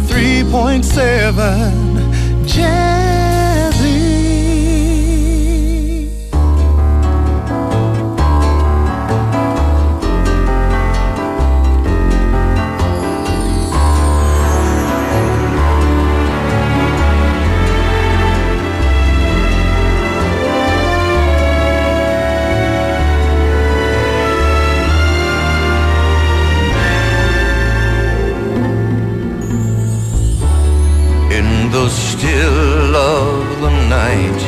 103.7 Jazzy. The still of the night,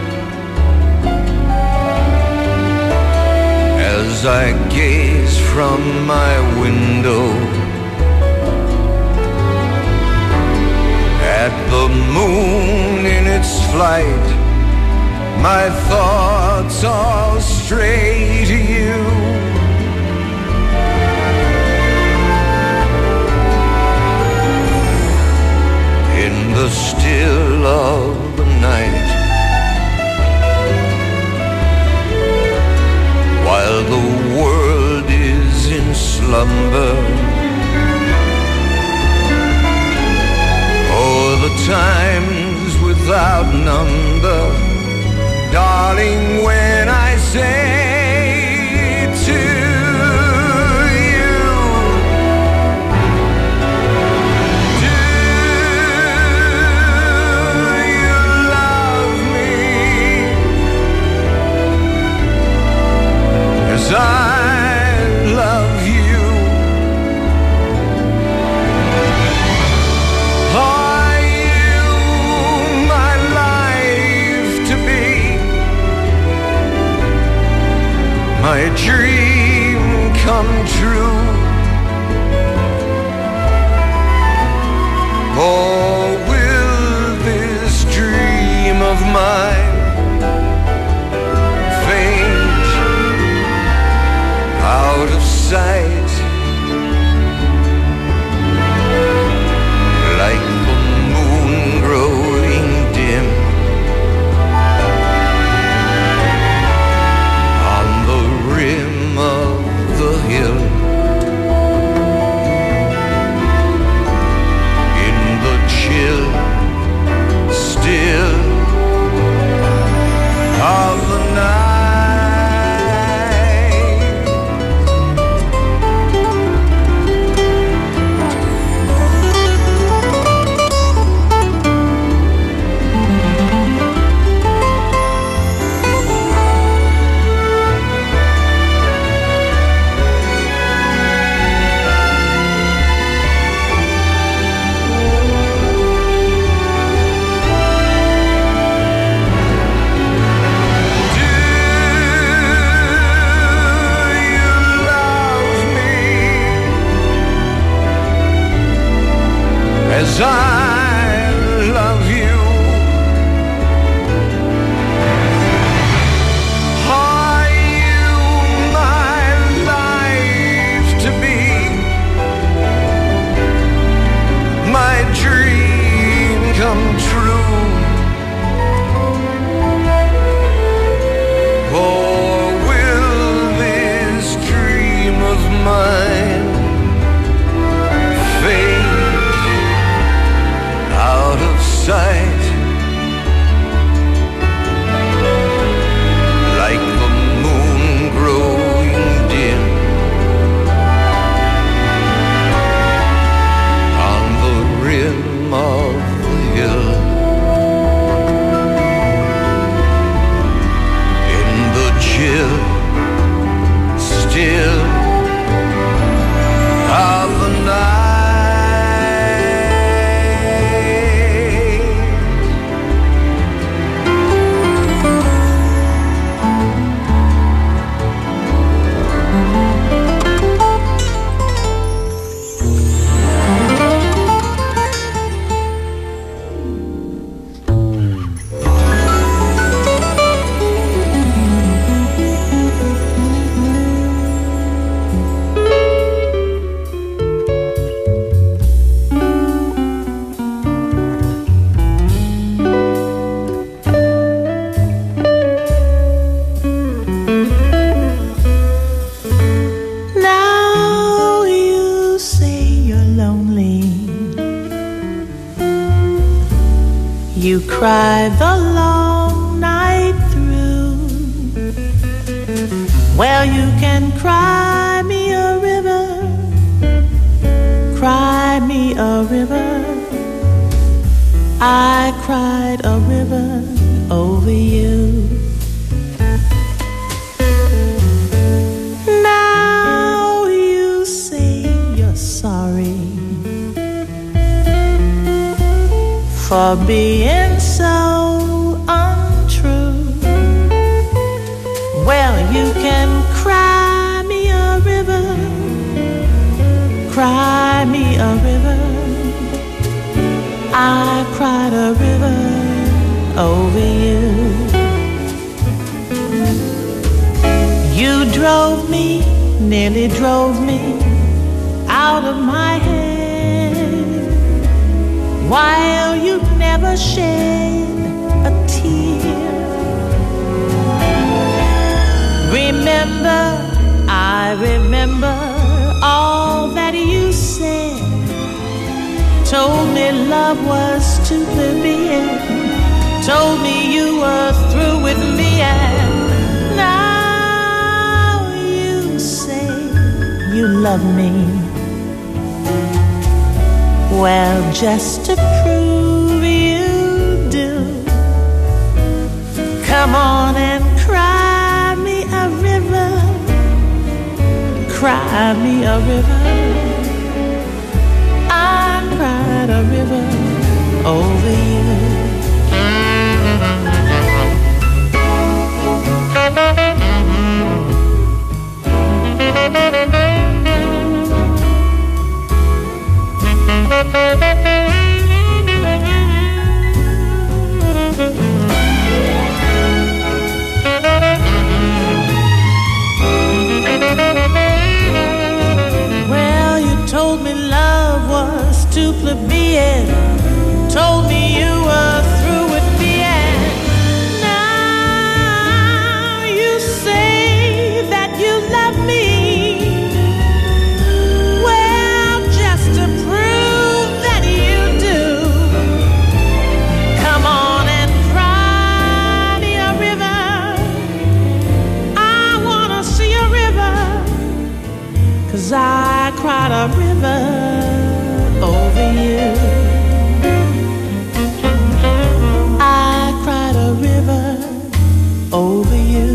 as I gaze from my window at the moon in its flight, my thoughts all stray to you. In the still of the night, while the world is in slumber, oh, the times without number, darling, when I say to I love you. Are you my life to be? My dream come true? Or will this dream of mine out of sight, like the moon growing dim on the rim of the hill? You cry the long night through. Well, you can cry me a river, cry me a river. I cried a river over you. Now you say you're sorry for being so untrue. Well, you can cry me a river, cry me a river. I cried a river over you. You drove me, nearly drove me out of my head, while you never shed a tear. Remember, I remember all that you said. Told me love was too plebeian. Told me you were through with me. And now you say you love me. Well, just to prove you do, come on and cry me a river, cry me a river. I cried a river over you. Well, you told me love was too plebeian. Told me you were through with me. And now you say that you love me. Well, just to prove that you do, come on and cry me a river. I wanna see a river, 'cause I cried a river over you. I cried a river over you.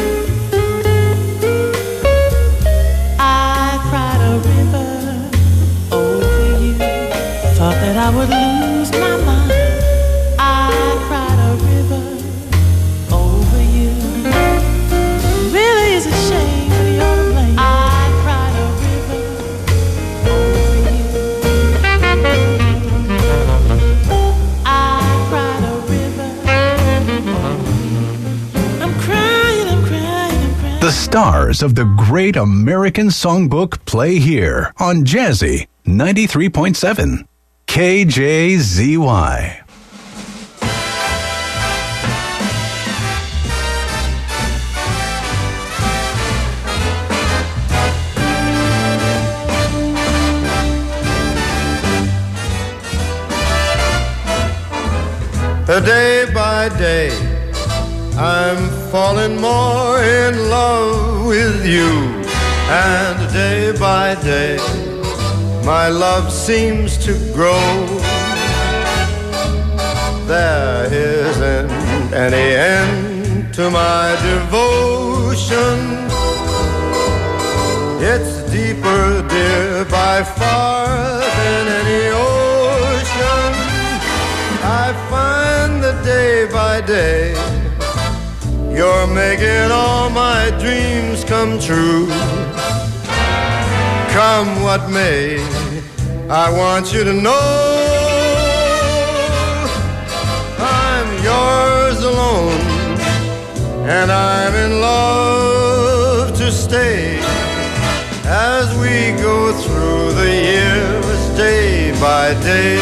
I cried a river over you. Thought that I would lose my mind. I cried a river over you. Really is a shame that you're to blame. I cried a river over you. I cried a river over you. I'm crying, I'm crying, I'm crying. The stars of the Great American Songbook play here on Jazzy 93.7 KJZY. Day by day, I'm falling more in love with you. And day by day, my love seems to grow. There isn't any end to my devotion. It's deeper, dear, by far than any ocean. I find that day by day, you're making all my dreams come true. Come what may, I want you to know I'm yours alone, and I'm in love to stay as we go through the years day by day.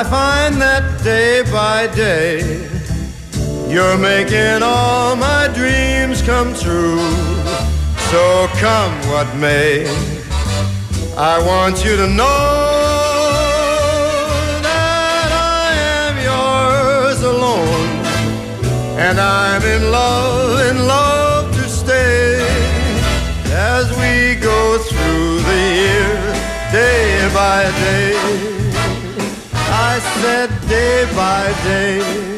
I find that day by day you're making all my dreams come true. So come what may, I want you to know that I am yours alone, and I'm in love to stay as we go through the years day by day. I said day by day.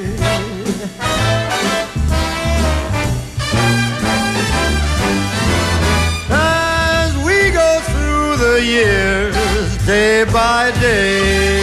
As we go through the years day by day.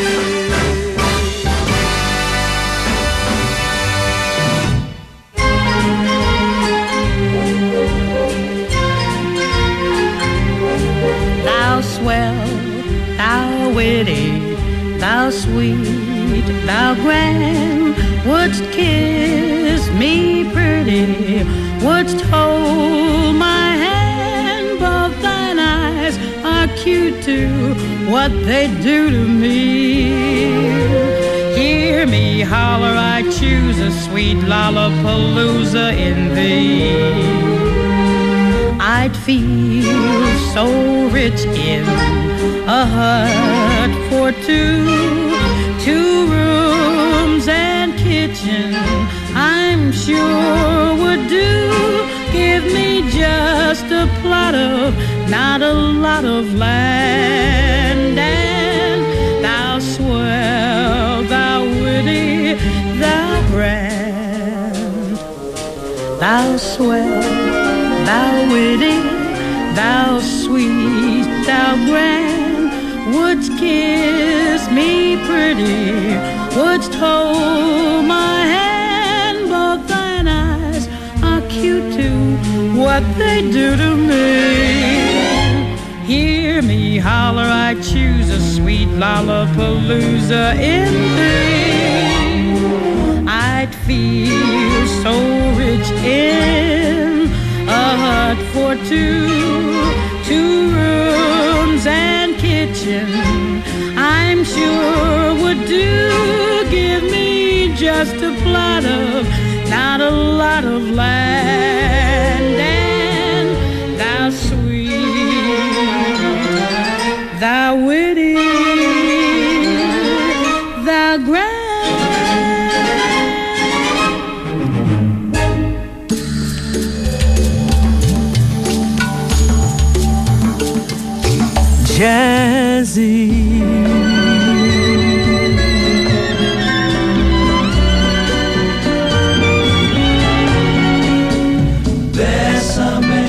Thou swell, thou witty, thou sweet, thou grand, wouldst kiss me pretty, wouldst hold my hand, both thine eyes are cute too, what they do to me. Hear me holler, I choose a sweet lollapalooza in thee. I'd feel so rich in a hut for two rooms and kitchen, I'm sure would do. Give me just a plot of, not a lot of land, and thou swell, thou witty, thou grand, thou swell, thou witty, thou sweet, thou grand, wouldst kiss me pretty, wouldst hold my hand, both thine eyes are cute too, what they do to me. Hear me holler, I choose a sweet lollapalooza in thee. I'd feel so rich in a hut for two rooms and kitchen, I'm sure would do. Give me just a plot of, not a lot of land, and thou sweet, thou witty, thou grand. Jazzy. Bésame,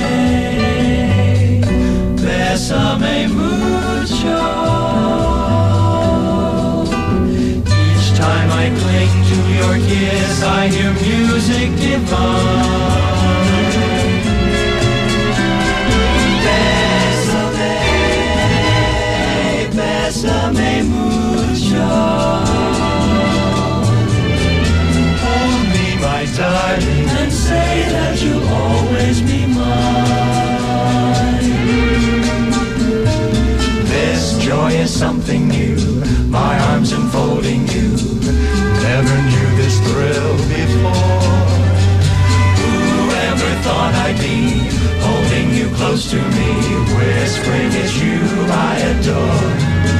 bésame mucho. Each time I cling to your kiss, I hear music divine. Bésame mucho. Hold me, my darling, and say that you'll always be mine. This joy is something new, my arms enfolding you. Never knew this thrill before. Whoever thought I'd be holding you close to me, whispering it's you I adore.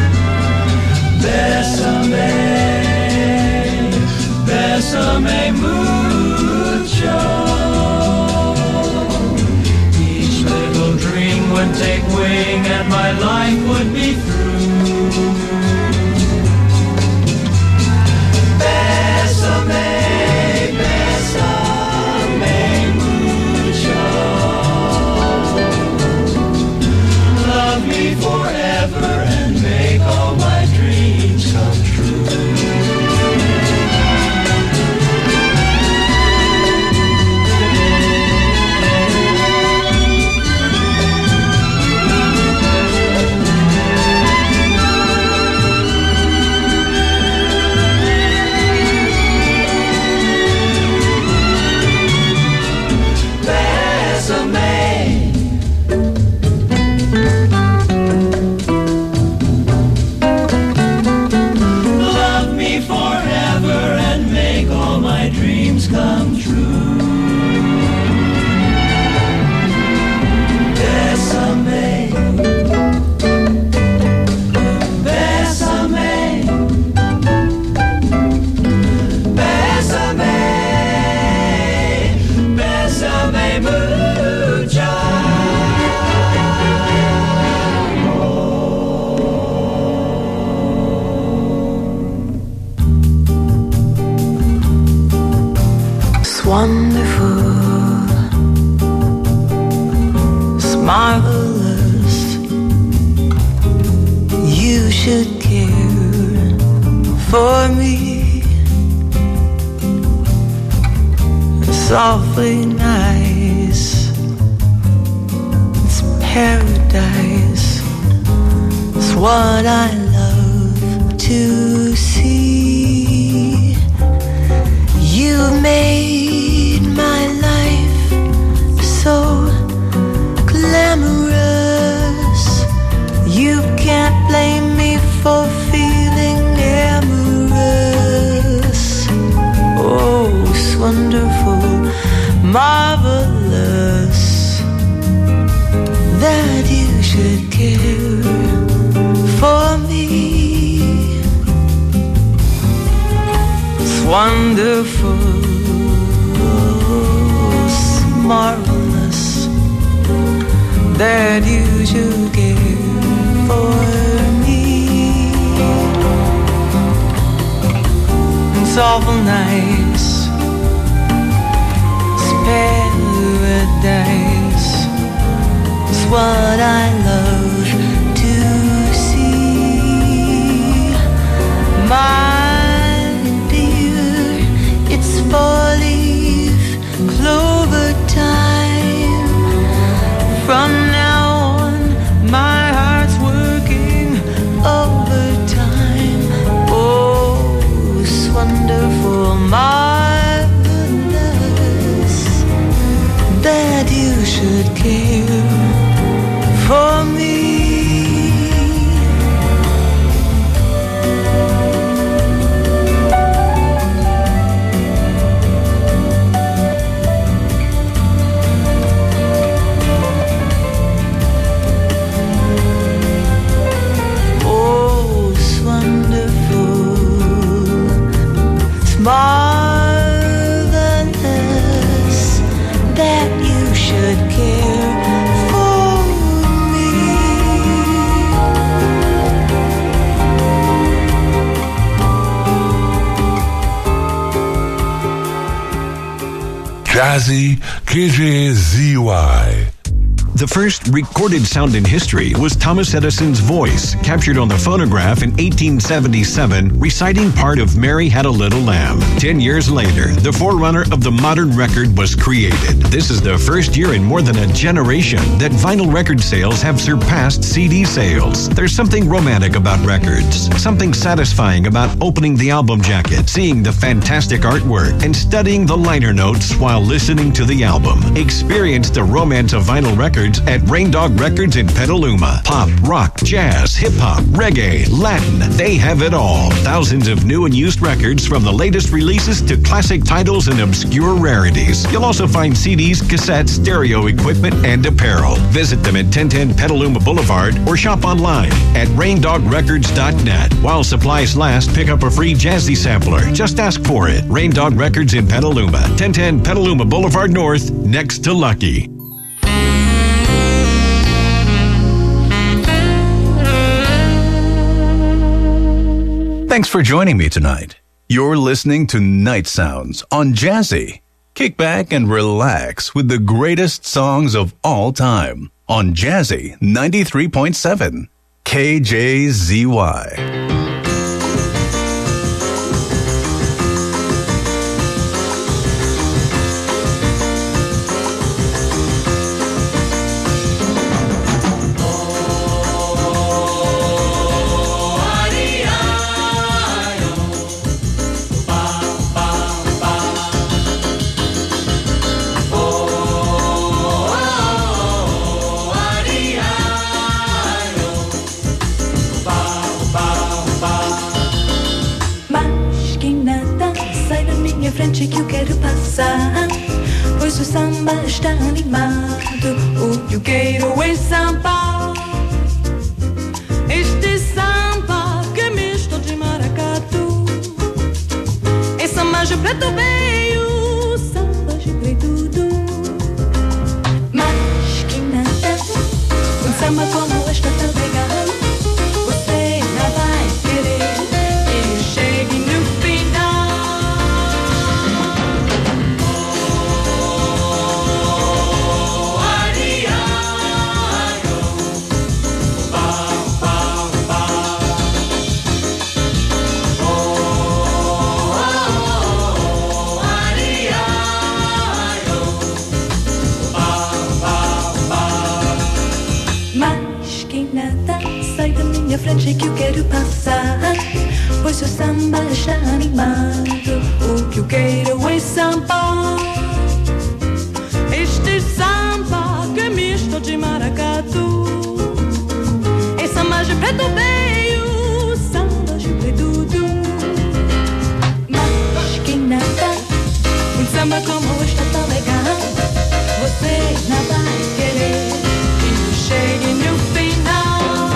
Bésame, bésame mucho. Each little dream would take wing and my life would be through. Bésame, bésame mucho. Love me forever and make all my dreams come true. marvelous. You should care for me. It's awfully nice. It's paradise. It's what I love to see. You made my life so glamorous. You can't blame me for feeling amorous. Oh, it's wonderful, marvelous that you should care for me. It's wonderful, it's marvelous that you should care for me. It's awful nice. It's paradise. It's what I love to see. My dear, it's 4-leaf clover time. From now on, my heart's working overtime. Oh, it's wonderful, marvelous that you should care for me. Marvelous that you should care for me. Jazzy KJZY. The first recorded sound in history was Thomas Edison's voice, captured on the phonograph in 1877, reciting part of Mary Had a Little Lamb. 10 years later, the forerunner of the modern record was created. This is the first year in more than a generation that vinyl record sales have surpassed CD sales. There's something romantic about records, something satisfying about opening the album jacket, seeing the fantastic artwork, and studying the liner notes while listening to the album. Experience the romance of vinyl records at Rain Dog Records in Petaluma. Pop, rock, jazz, hip-hop, reggae, Latin, they have it all. Thousands of new and used records, from the latest releases to classic titles and obscure rarities. You'll also find CDs, cassettes, stereo equipment, and apparel. Visit them at 1010 Petaluma Boulevard or shop online at raindogrecords.net. While supplies last, pick up a free Jazzy sampler. Just ask for it. Rain Dog Records in Petaluma, 1010 Petaluma Boulevard North, next to Lucky. Thanks for joining me tonight. You're listening to Night Sounds on Jazzy. Kick back and relax with the greatest songs of all time on Jazzy 93.7 KJZY. Que eu quero passar, pois o samba está animado. O que eu quero é samba, este samba que é misto de maracatu. É samba de preto veio, samba de preto tudo. Mas que nada, um samba como este tá legal. Você não vai querer que chegue no final. minha frente que eu quero passar, pois seu samba está animado. O que eu quero é samba, este samba que é misto de maracatu. É samba de preto veio, samba de preto du. Mas quem nada, um samba como este é tão legal, você não vai querer que chegue no final.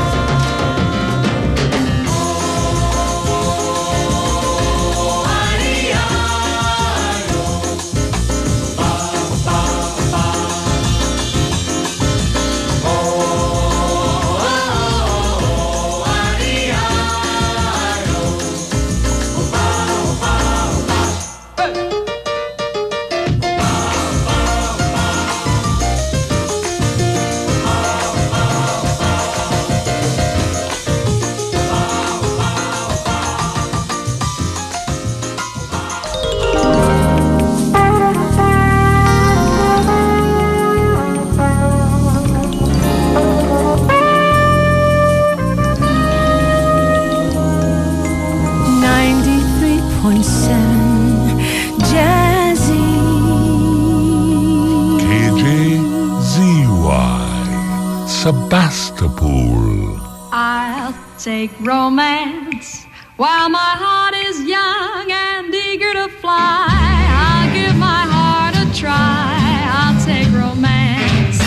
Sebastopol. I'll take romance while my heart is young and eager to fly. I'll give my heart a try. I'll take romance.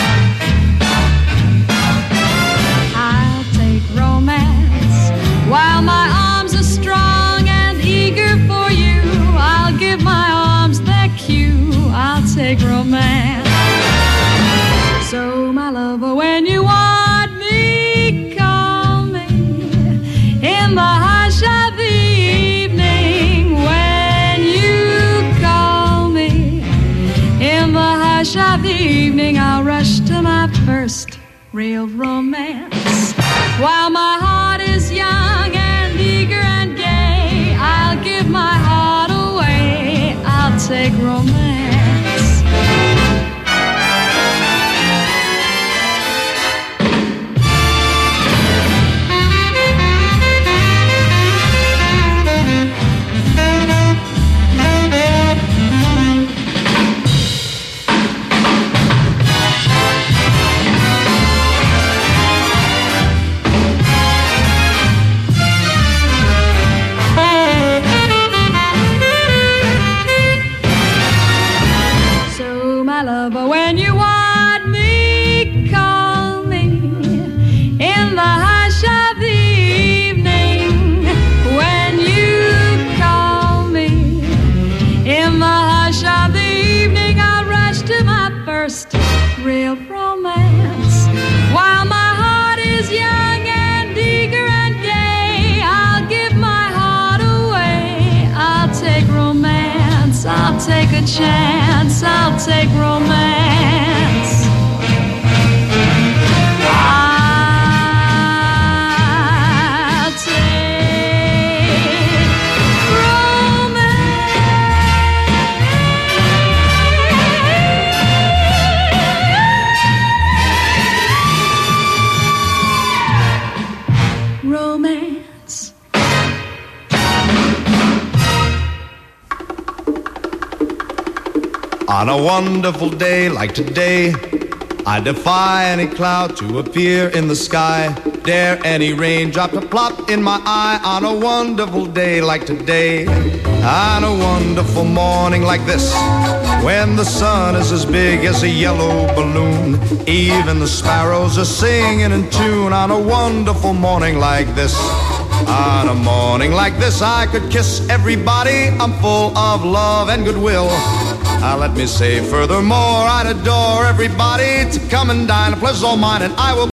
I'll take romance while my arms are strong and eager for you. I'll give my arms their cue. I'll take romance. So my lover, when you want me, call me in the hush of the evening. When you call me in the hush of the evening, I'll rush to my first real romance. While my heart is young and eager and gay, I'll give my heart away. I'll take romance. Lover, when you want me, call me in the hush of the evening. When you call me in the hush of the evening, I'll rush to my first real romance. While my heart is young and eager and gay, I'll give my heart away. I'll take romance. I'll take a chance. I'll take romance. I'll take romance. Romance. On a wonderful day like today, I defy any cloud to appear in the sky. Dare any raindrop to plop in my eye. On a wonderful day like today, on a wonderful morning like this, when the sun is as big as a yellow balloon, even the sparrows are singing in tune. On a wonderful morning like this, on a morning like this, I could kiss everybody. I'm full of love and goodwill. Let me say furthermore, I'd adore everybody to come and dine. A pleasure's all mine, and I will